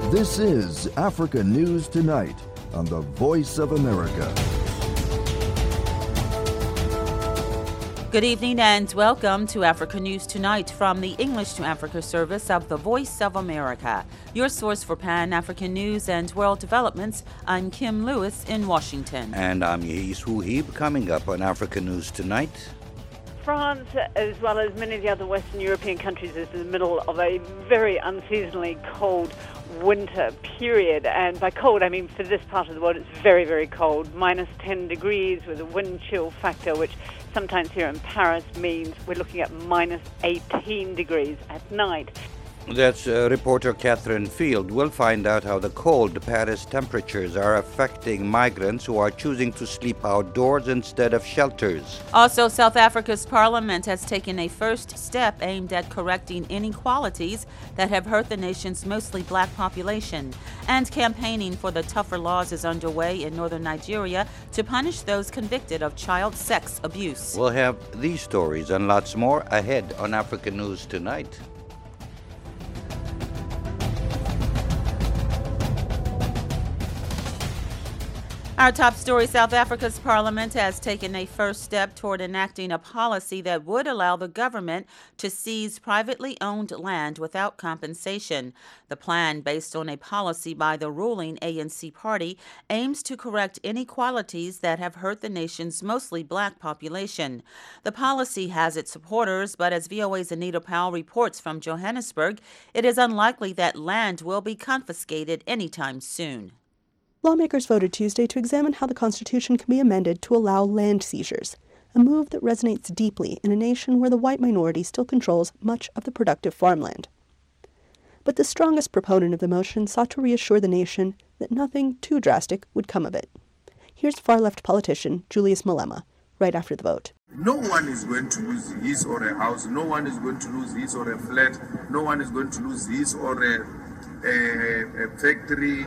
This is Africa News Tonight on the Voice of America. Good evening and welcome to Africa News Tonight from the English to Africa service of the Voice of America. Your source for Pan-African news and world developments. I'm Kim Lewis in Washington. And I'm Yehis Wuhib. Coming up on Africa News Tonight. France, as well as many of the other Western European countries, is in the middle of a very unseasonably cold winter period. And by cold, I mean for this part of the world, it's very, very cold. Minus 10 degrees with a wind chill factor, which sometimes here in Paris means we're looking at minus 18 degrees at night. That's reporter Catherine Field. We'll find out how the cold Paris temperatures are affecting migrants who are choosing to sleep outdoors instead of shelters. Also, South Africa's parliament has taken a first step aimed at correcting inequalities that have hurt the nation's mostly black population. And campaigning for the tougher laws is underway in northern Nigeria to punish those convicted of child sex abuse. We'll have these stories and lots more ahead on Africa News Tonight. Our top story, South Africa's parliament has taken a first step toward enacting a policy that would allow the government to seize privately owned land without compensation. The plan, based on a policy by the ruling ANC party, aims to correct inequalities that have hurt the nation's mostly black population. The policy has its supporters, but as VOA's Anita Powell reports from Johannesburg, it is unlikely that land will be confiscated anytime soon. Lawmakers voted Tuesday to examine how the Constitution can be amended to allow land seizures, a move that resonates deeply in a nation where the white minority still controls much of the productive farmland. But the strongest proponent of the motion sought to reassure the nation that nothing too drastic would come of it. Here's far-left politician Julius Malema, right after the vote. No one is going to lose his or a house. No one is going to lose his or a flat. No one is going to lose his or a factory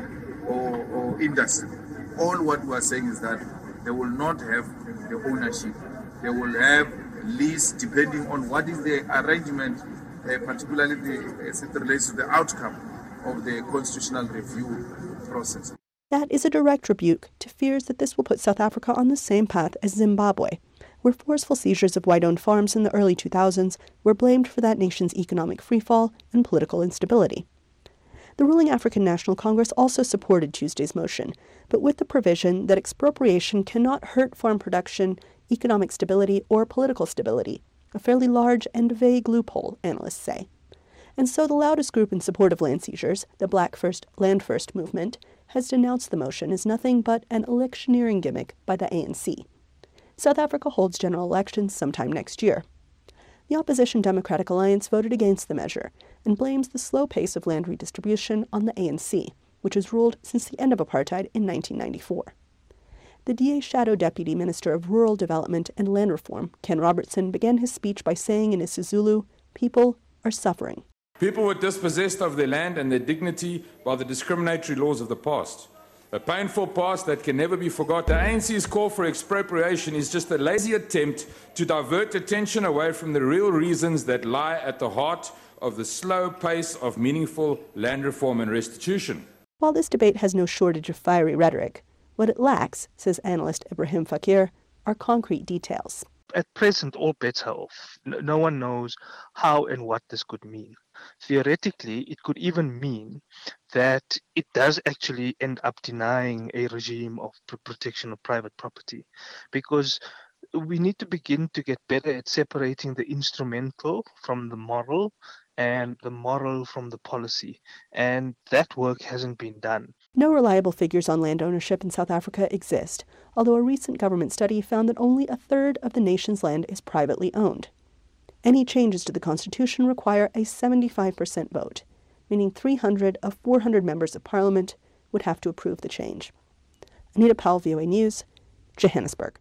or industry. All what we are saying is that they will not have the ownership. They will have lease depending on what is the arrangement, particularly as it relates to the outcome of the constitutional review process. That is a direct rebuke to fears that this will put South Africa on the same path as Zimbabwe, where forceful seizures of white-owned farms in the early 2000s were blamed for that nation's economic freefall and political instability. The ruling African National Congress also supported Tuesday's motion, but with the provision that expropriation cannot hurt farm production, economic stability, or political stability, a fairly large and vague loophole, analysts say. And so the loudest group in support of land seizures, the Black First, Land First movement, has denounced the motion as nothing but an electioneering gimmick by the ANC. South Africa holds general elections sometime next year. The opposition Democratic Alliance voted against the measure and blames the slow pace of land redistribution on the ANC, which has ruled since the end of apartheid in 1994. The DA's Shadow Deputy Minister of Rural Development and Land Reform, Ken Robertson, began his speech by saying in isiZulu, "People are suffering." People were dispossessed of their land and their dignity by the discriminatory laws of the past. A painful past that can never be forgotten. The ANC's call for expropriation is just a lazy attempt to divert attention away from the real reasons that lie at the heart of the slow pace of meaningful land reform and restitution. While this debate has no shortage of fiery rhetoric, what it lacks, says analyst Ibrahim Fakir, are concrete details. At present, all bets are off. No one knows how and what this could mean. Theoretically, it could even mean that it does actually end up denying a regime of protection of private property, because we need to begin to get better at separating the instrumental from the moral and the moral from the policy, and that work hasn't been done. No reliable figures on land ownership in South Africa exist, although a recent government study found that only a third of the nation's land is privately owned. Any changes to the Constitution require a 75% vote, meaning 300 of 400 members of Parliament would have to approve the change. Anita Powell, VOA News, Johannesburg.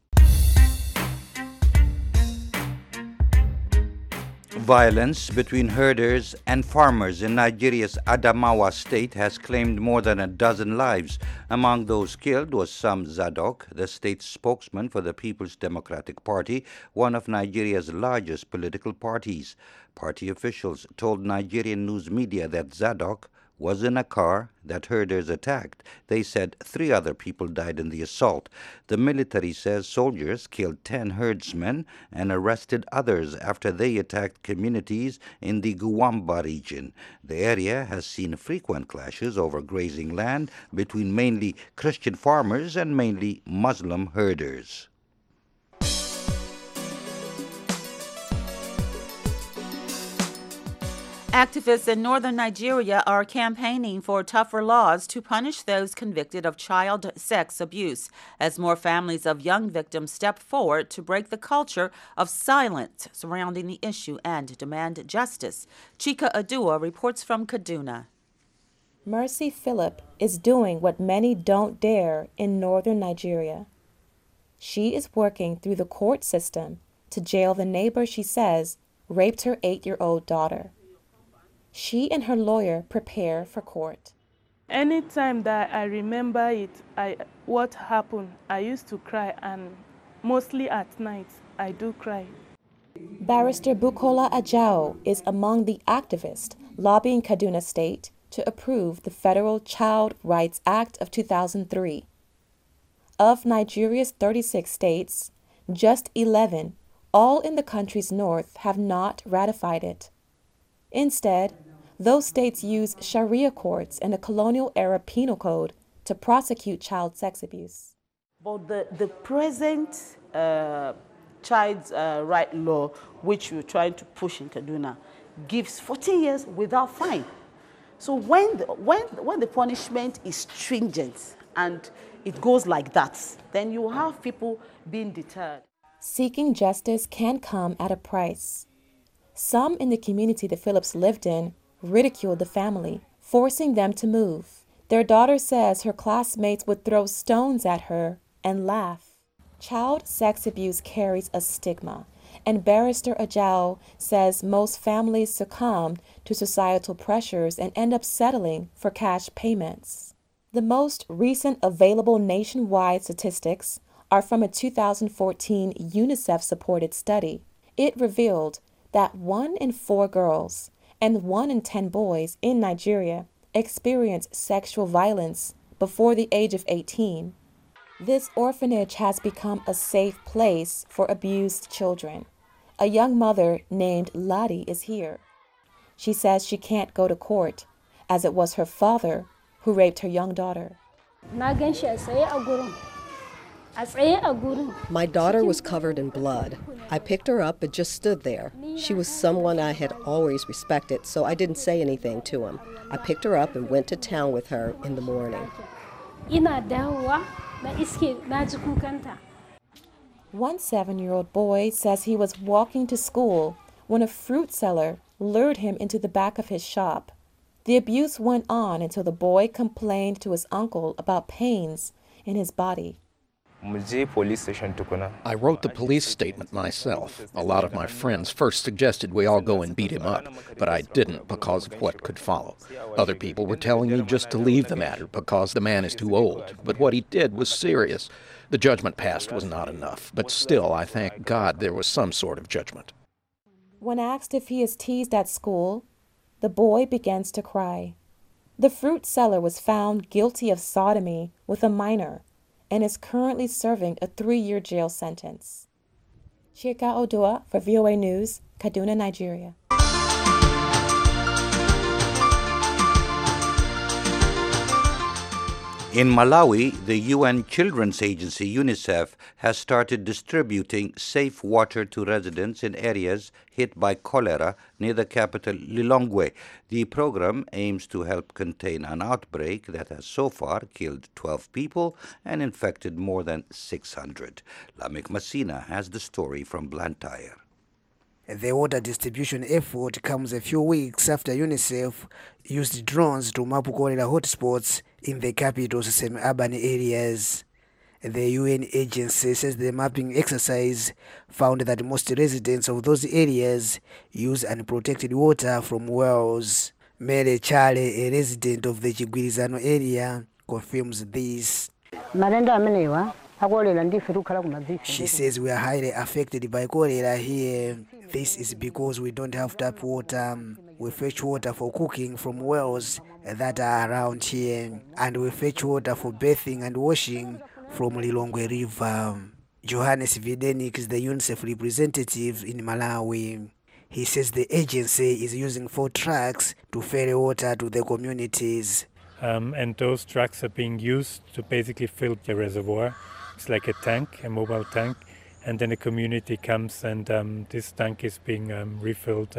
Violence between herders and farmers in Nigeria's Adamawa state has claimed more than a dozen lives. Among those killed was Sam Zadok, the state's spokesman for the People's Democratic Party, one of Nigeria's largest political parties. Party officials told Nigerian news media that Zadok was in a car that herders attacked. They said 3 other people died in the assault. The military says soldiers killed 10 herdsmen and arrested others after they attacked communities in the Guamba region. The area has seen frequent clashes over grazing land between mainly Christian farmers and mainly Muslim herders. Activists in northern Nigeria are campaigning for tougher laws to punish those convicted of child sex abuse as more families of young victims step forward to break the culture of silence surrounding the issue and demand justice. Chika Adua reports from Kaduna. Mercy Phillip is doing what many don't dare in northern Nigeria. She is working through the court system to jail the neighbor she says raped her 8-year-old daughter. She and her lawyer prepare for court. Anytime that I remember what happened, I used to cry, and mostly at night I do cry. Barrister Bukola Ajao is among the activists lobbying Kaduna State to approve the Federal Child Rights Act of 2003. Of Nigeria's 36 states, just 11, all in the country's north, have not ratified it. Instead, those states use Sharia courts and the colonial-era penal code to prosecute child sex abuse. But the present child's right law, which we're trying to push in Kaduna, gives 14 years without fine. So when the punishment is stringent and it goes like that, then you have people being deterred. Seeking justice can come at a price. Some in the community the Phillips lived in ridiculed the family, forcing them to move. Their daughter says her classmates would throw stones at her and laugh. Child sex abuse carries a stigma, and Barrister Ajao says most families succumb to societal pressures and end up settling for cash payments. The most recent available nationwide statistics are from a 2014 UNICEF-supported study. It revealed that 1 in 4 girls and 1 in 10 boys in Nigeria experience sexual violence before the age of 18. This orphanage has become a safe place for abused children. A young mother named Ladi is here. She says she can't go to court, as it was her father who raped her young daughter. My daughter was covered in blood. I picked her up and just stood there. She was someone I had always respected, so I didn't say anything to him. I picked her up and went to town with her in the morning. One 7-year-old boy says he was walking to school when a fruit seller lured him into the back of his shop. The abuse went on until the boy complained to his uncle about pains in his body. I wrote the police statement myself. A lot of my friends first suggested we all go and beat him up, but I didn't because of what could follow. Other people were telling me just to leave the matter because the man is too old, but what he did was serious. The judgment passed was not enough, but still I thank God there was some sort of judgment. When asked if he is teased at school, the boy begins to cry. The fruit seller was found guilty of sodomy with a minor and is currently serving a 3-year jail sentence. Chika Odua for VOA News, Kaduna, Nigeria. In Malawi, the UN Children's Agency, UNICEF, has started distributing safe water to residents in areas hit by cholera near the capital, Lilongwe. The program aims to help contain an outbreak that has so far killed 12 people and infected more than 600. Lamik Masina has the story from Blantyre. The water distribution effort comes a few weeks after UNICEF used drones to map cholera hotspots in the capital's semi-urban areas. The UN agency says the mapping exercise found that most residents of those areas use unprotected water from wells. Mary Chale, a resident of the Chigwirizano area, confirms this. She says we are highly affected by cholera here. This is because we don't have tap water. We fetch water for cooking from wells that are around here, and we fetch water for bathing and washing from Lilongwe River. Johannes Videnik is the UNICEF representative in Malawi. He says the agency is using 4 trucks to ferry water to the communities. And those trucks are being used to basically fill the reservoir. It's like a tank, a mobile tank, and then the community comes and this tank is being refilled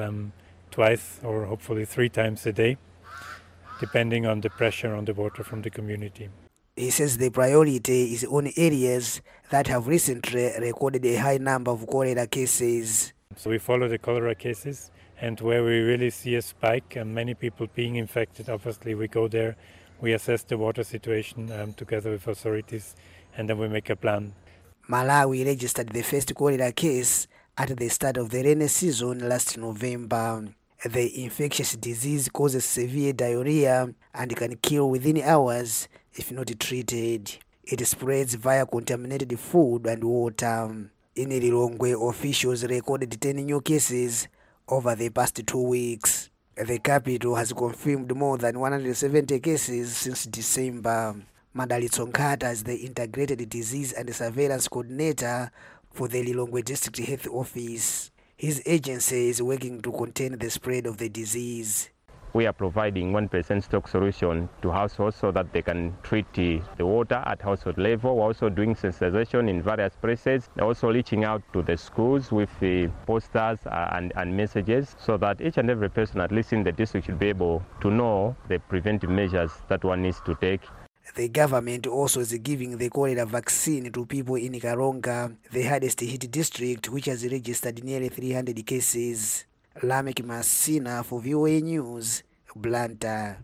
twice or hopefully 3 times a day, depending on the pressure on the water from the community. He says the priority is on areas that have recently recorded a high number of cholera cases. So we follow the cholera cases, and where we really see a spike and many people being infected, obviously we go there, we assess the water situation together with authorities, and then we make a plan. Malawi registered the first cholera case at the start of the rainy season last November. The infectious disease causes severe diarrhea and can kill within hours if not treated. It spreads via contaminated food and water. In Lilongwe, officials recorded 10 new cases over the past 2 weeks. The capital has confirmed more than 170 cases since December. Madali Tsonkata is the Integrated Disease and Surveillance Coordinator for the Lilongwe District Health Office. His agency is working to contain the spread of the disease. We are providing 1% stock solution to households so that they can treat the water at household level. We're also doing sensitization in various places, also reaching out to the schools with the posters and messages so that each and every person, at least in the district, should be able to know the preventive measures that one needs to take. The government also is giving the cholera vaccine to people in Karonga, the hardest hit district, which has registered nearly 300 cases. Lamek Masina for VOA News, Blantyre.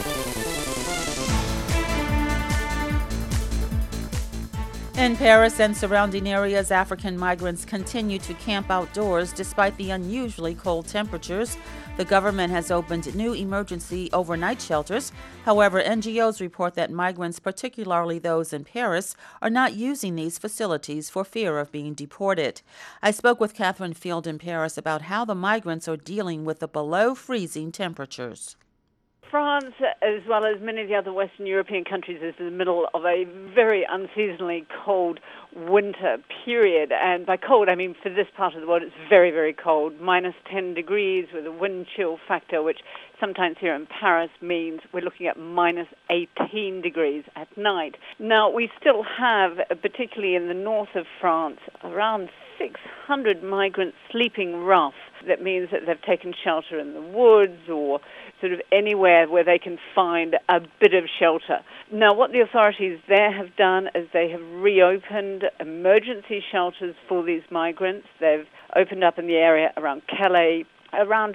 In Paris and surrounding areas, African migrants continue to camp outdoors despite the unusually cold temperatures. The government has opened new emergency overnight shelters. However, NGOs report that migrants, particularly those in Paris, are not using these facilities for fear of being deported. I spoke with Catherine Field in Paris about how the migrants are dealing with the below-freezing temperatures. France, as well as many of the other Western European countries, is in the middle of a very unseasonably cold winter period. And by cold, I mean for this part of the world, it's very, very cold. Minus 10 degrees with a wind chill factor, which sometimes here in Paris means we're looking at minus 18 degrees at night. Now, we still have, particularly in the north of France, around 600 migrants sleeping rough. That means that they've taken shelter in the woods or sort of anywhere where they can find a bit of shelter. Now, what the authorities there have done is they have reopened emergency shelters for these migrants. They've opened up in the area around Calais, around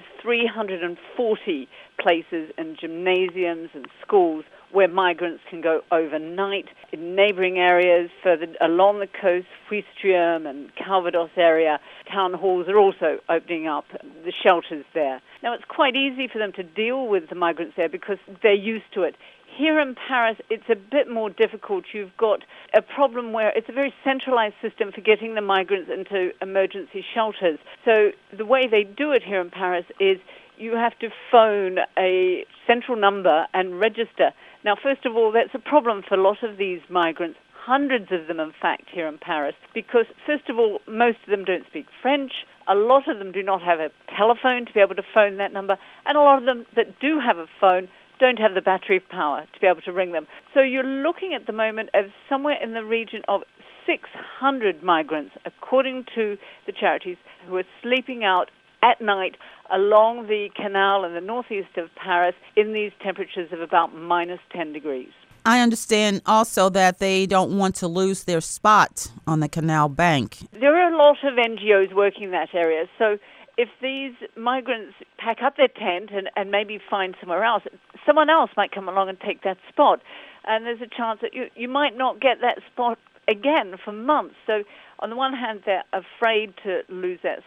340 places in gymnasiums and schools where migrants can go overnight. In neighbouring areas further along the coast, Ouistreham and Calvados area, town halls are also opening up the shelters there. Now, it's quite easy for them to deal with the migrants there because they're used to it. Here in Paris, it's a bit more difficult. You've got a problem where it's a very centralized system for getting the migrants into emergency shelters. So the way they do it here in Paris is you have to phone a central number and register. Now, first of all, that's a problem for a lot of these migrants, hundreds of them, in fact, here in Paris, because, first of all, most of them don't speak French. A lot of them do not have a telephone to be able to phone that number, and a lot of them that do have a phone don't have the battery power to be able to ring them. So you're looking at the moment of somewhere in the region of 600 migrants, according to the charities, who are sleeping out at night along the canal in the northeast of Paris in these temperatures of about minus 10 degrees. I understand also that they don't want to lose their spot on the canal bank. There are a lot of NGOs working in that area, so if these migrants pack up their tent and maybe find somewhere else, someone else might come along and take that spot. And there's a chance that you might not get that spot again for months. So on the one hand, they're afraid to lose that spot.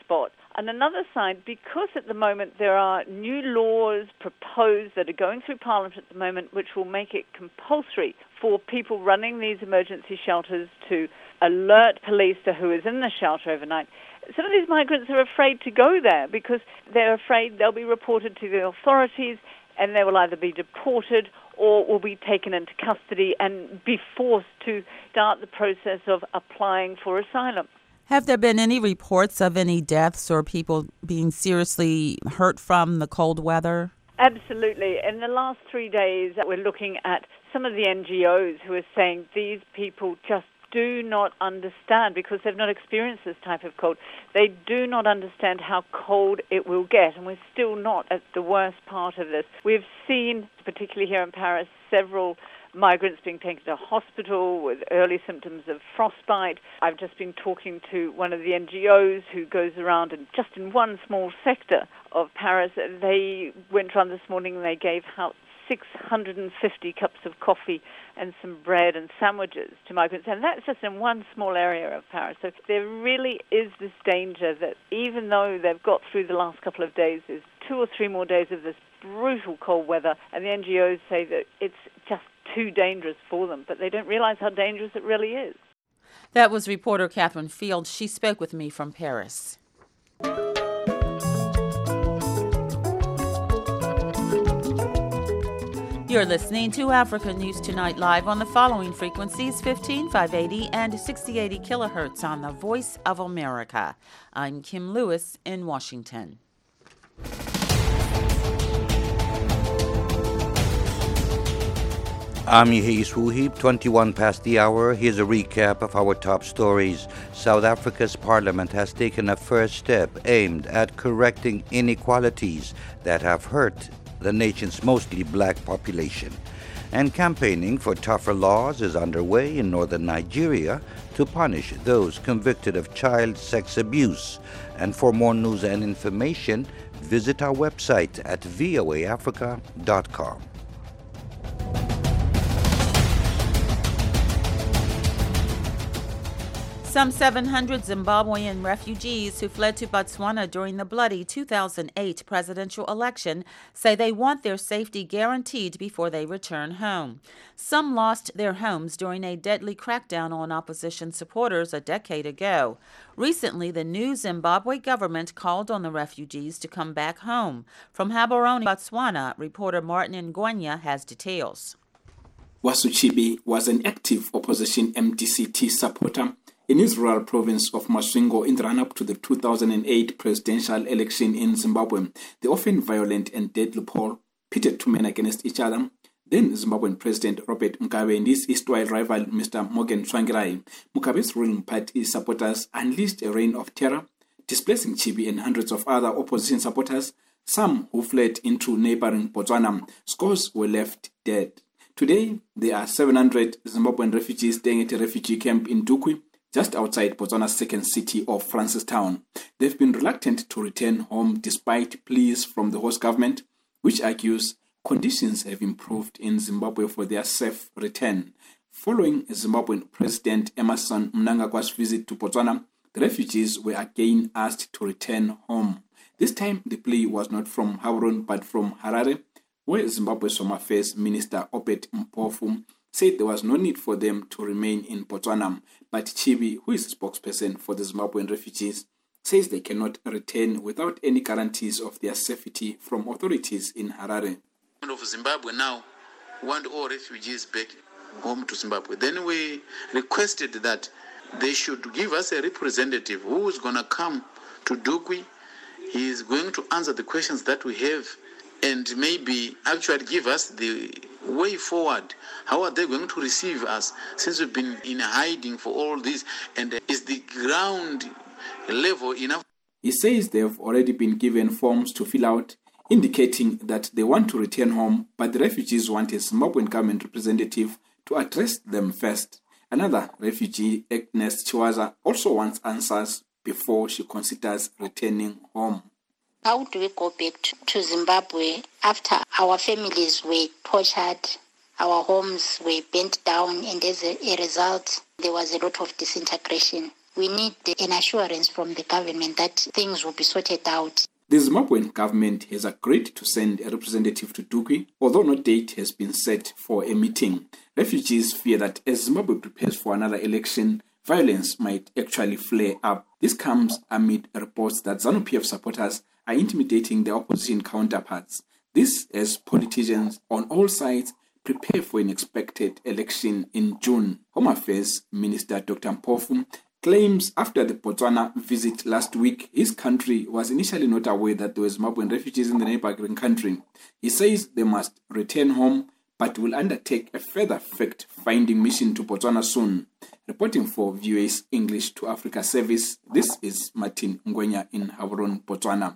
On another side, because at the moment there are new laws proposed that are going through Parliament at the moment which will make it compulsory for people running these emergency shelters to alert police to who is in the shelter overnight, some of these migrants are afraid to go there because they're afraid they'll be reported to the authorities and they will either be deported or will be taken into custody and be forced to start the process of applying for asylum. Have there been any reports of any deaths or people being seriously hurt from the cold weather? Absolutely. In the last 3 days, we're looking at some of the NGOs who are saying these people just do not understand because they've not experienced this type of cold. They do not understand how cold it will get, and we're still not at the worst part of this. We've seen, particularly here in Paris, several migrants being taken to hospital with early symptoms of frostbite. I've just been talking to one of the NGOs who goes around and just in one small sector of Paris, they went around this morning and they gave out 650 cups of coffee and some bread and sandwiches to migrants, and that's just in one small area of Paris. So there really is this danger that even though they've got through the last couple of days, there's 2 or 3 more days of this brutal cold weather, and the NGOs say that it's just too dangerous for them, but they don't realize how dangerous it really is. That was reporter Catherine Field. She spoke with me from Paris. You're listening to Africa News Tonight live on the following frequencies, 15, 580, and 6080 kilohertz on the Voice of America. I'm Kim Lewis in Washington. I'm Yehis Wuhib, 21 past the hour. Here's a recap of our top stories. South Africa's parliament has taken a first step aimed at correcting inequalities that have hurt the nation's mostly black population. And campaigning for tougher laws is underway in northern Nigeria to punish those convicted of child sex abuse. And for more news and information, visit our website at voaafrica.com. Some 700 Zimbabwean refugees who fled to Botswana during the bloody 2008 presidential election say they want their safety guaranteed before they return home. Some lost their homes during a deadly crackdown on opposition supporters a decade ago. Recently, the new Zimbabwe government called on the refugees to come back home. From Gaborone, Botswana, reporter Martin Ngwenya has details. Wasu Chibi was an active opposition MDCT supporter in his rural province of Masvingo in the run-up to the 2008 presidential election in Zimbabwe. The often violent and deadly poll pitted two men against each other. Then Zimbabwean President Robert Mugabe and his erstwhile rival Mr. Morgan Tsvangirai. Mugabe's ruling party supporters unleashed a reign of terror, displacing Chibi and hundreds of other opposition supporters, some who fled into neighboring Botswana. Scores were left dead. Today, there are 700 Zimbabwean refugees staying at a refugee camp in Dukwi, just outside Botswana's second city of Francistown. They've been reluctant to return home despite pleas from the host government, which argues conditions have improved in Zimbabwe for their safe return. Following Zimbabwean President Emmerson Mnangagwa's visit to Botswana, the refugees were again asked to return home. This time, the plea was not from Gaborone but from Harare, where Zimbabwe's Home Affairs Minister Obed Mpofu said there was no need for them to remain in Botswana. But Chibi, who is the spokesperson for the Zimbabwean refugees, says they cannot return without any guarantees of their safety from authorities in Harare. Of Zimbabwe now want all refugees back home to Zimbabwe. Then we requested that they should give us a representative who is going to come to Dukwi. He is going to answer the questions that we have and maybe actually give us the way forward. How are they going to receive us since we've been in hiding for all this? And is the ground level enough? He says they have already been given forms to fill out, indicating that they want to return home, but the refugees want a Zimbabwean government representative to address them first. Another refugee, Agnes Chiwaza, also wants answers before she considers returning home. How do we go back to Zimbabwe after our families were tortured, our homes were burnt down, and as a result, there was a lot of disintegration? We need an assurance from the government that things will be sorted out. The Zimbabwean government has agreed to send a representative to Dukwi, although no date has been set for a meeting. Refugees fear that as Zimbabwe prepares for another election, violence might actually flare up. This comes amid reports that ZANU-PF supporters are intimidating their opposition counterparts. This as politicians on all sides prepare for an expected election in June. Home Affairs Minister Dr. Mpofu claims after the Botswana visit last week, his country was initially not aware that there were Zimbabwean refugees in the neighboring country. He says they must return home, but will undertake a further fact-finding mission to Botswana soon. Reporting for VOA's English to Africa service, this is Martin Ngwenya in Gaborone, Botswana.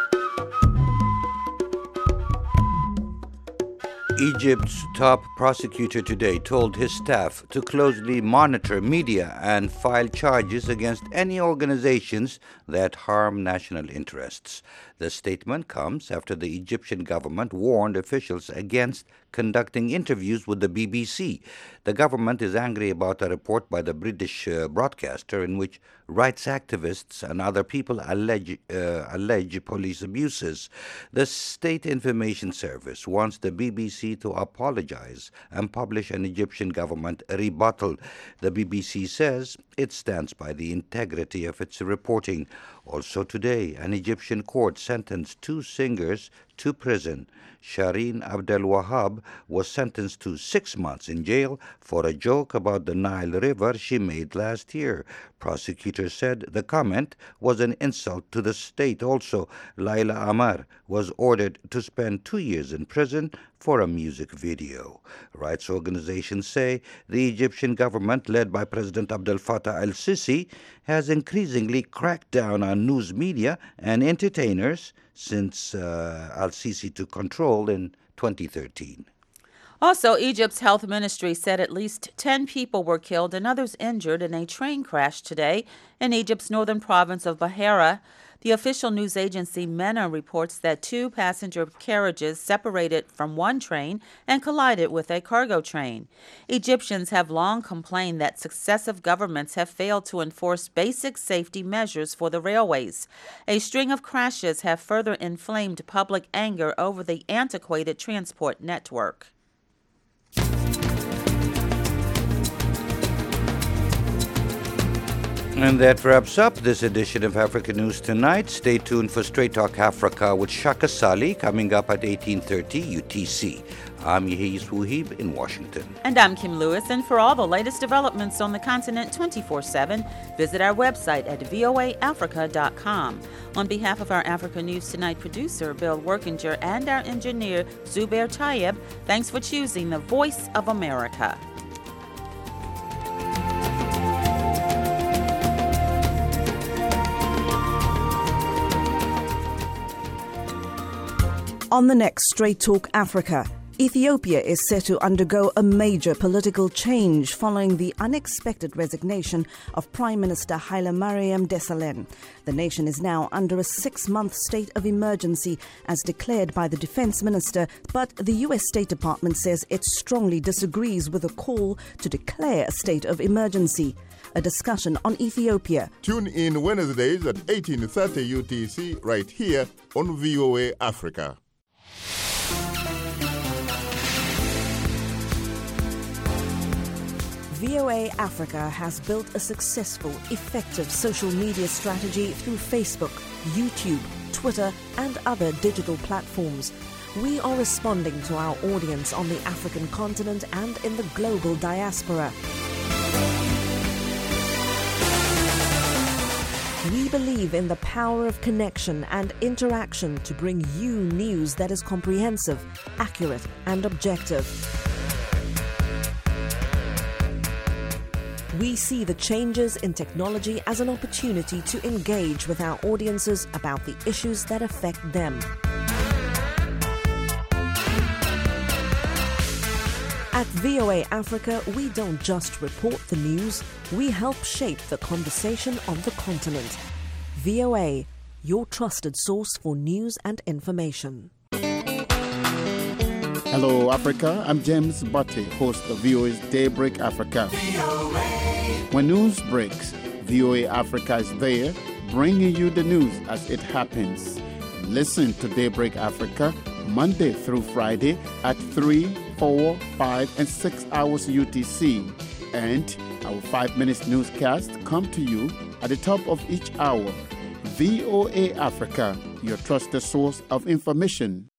Egypt's top prosecutor today told his staff to closely monitor media and file charges against any organizations that harm national interests. The statement comes after the Egyptian government warned officials against conducting interviews with the BBC. The government is angry about a report by the British broadcaster in which rights activists and other people allege police abuses. The State Information Service wants the BBC to apologize and publish an Egyptian government rebuttal. The BBC says it stands by the integrity of its reporting. Also today, an Egyptian court sentenced 2 singers to prison. Shireen Abdel Wahab was sentenced to 6 months in jail for a joke about the Nile River she made last year. Prosecutors said the comment was an insult to the state. Also, Laila Amar was ordered to spend 2 years in prison for a music video. Rights organizations say the Egyptian government, led by President Abdel Fattah el-Sisi, has increasingly cracked down on news media and entertainers since al-Sisi took control in 2013. Also, Egypt's health ministry said at least 10 people were killed and others injured in a train crash today in Egypt's northern province of Bahira. The official news agency MENA reports that 2 passenger carriages separated from one train and collided with a cargo train. Egyptians have long complained that successive governments have failed to enforce basic safety measures for the railways. A string of crashes have further inflamed public anger over the antiquated transport network. And that wraps up this edition of Africa News Tonight. Stay tuned for Straight Talk Africa with Shaka Sali coming up at 18:30 UTC. I'm Yehiz Wuhib in Washington. And I'm Kim Lewis. And for all the latest developments on the continent 24/7, visit our website at voaafrica.com. On behalf of our Africa News Tonight producer, Bill Workinger, and our engineer, Zubair Tayyib, thanks for choosing the Voice of America. On the next Straight Talk Africa, Ethiopia is set to undergo a major political change following the unexpected resignation of Prime Minister Haile Mariam Desalegn. The nation is now under a 6-month state of emergency as declared by the defense minister, but the U.S. State Department says it strongly disagrees with a call to declare a state of emergency. A discussion on Ethiopia. Tune in Wednesdays at 18:30 UTC right here on VOA Africa. VOA Africa has built a successful, effective social media strategy through Facebook, YouTube, Twitter, and other digital platforms. We are responding to our audience on the African continent and in the global diaspora. We believe in the power of connection and interaction to bring you news that is comprehensive, accurate, and objective. We see the changes in technology as an opportunity to engage with our audiences about the issues that affect them. At VOA Africa, we don't just report the news, we help shape the conversation on the continent. VOA, your trusted source for news and information. Hello, Africa. I'm James Butte, host of VOA's Daybreak Africa. When news breaks, VOA Africa is there, bringing you the news as it happens. Listen to Daybreak Africa Monday through Friday at 3, 4, 5, and 6 hours UTC. And our 5 minutes newscast come to you at the top of each hour. VOA Africa, your trusted source of information.